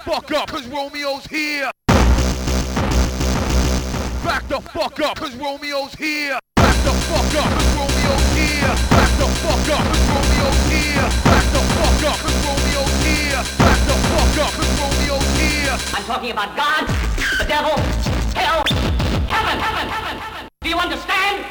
fuck up, cause Romeo's here. Back the fuck up, cause Romeo's here. Back the fuck up, cause Romeo's here. Back the fuck up, cause Romeo's here. Back the fuck up, cause Romeo's here. Back the fuck up, cause Romeo's here. I'm talking about God, the devil, hell, heaven. Do you understand?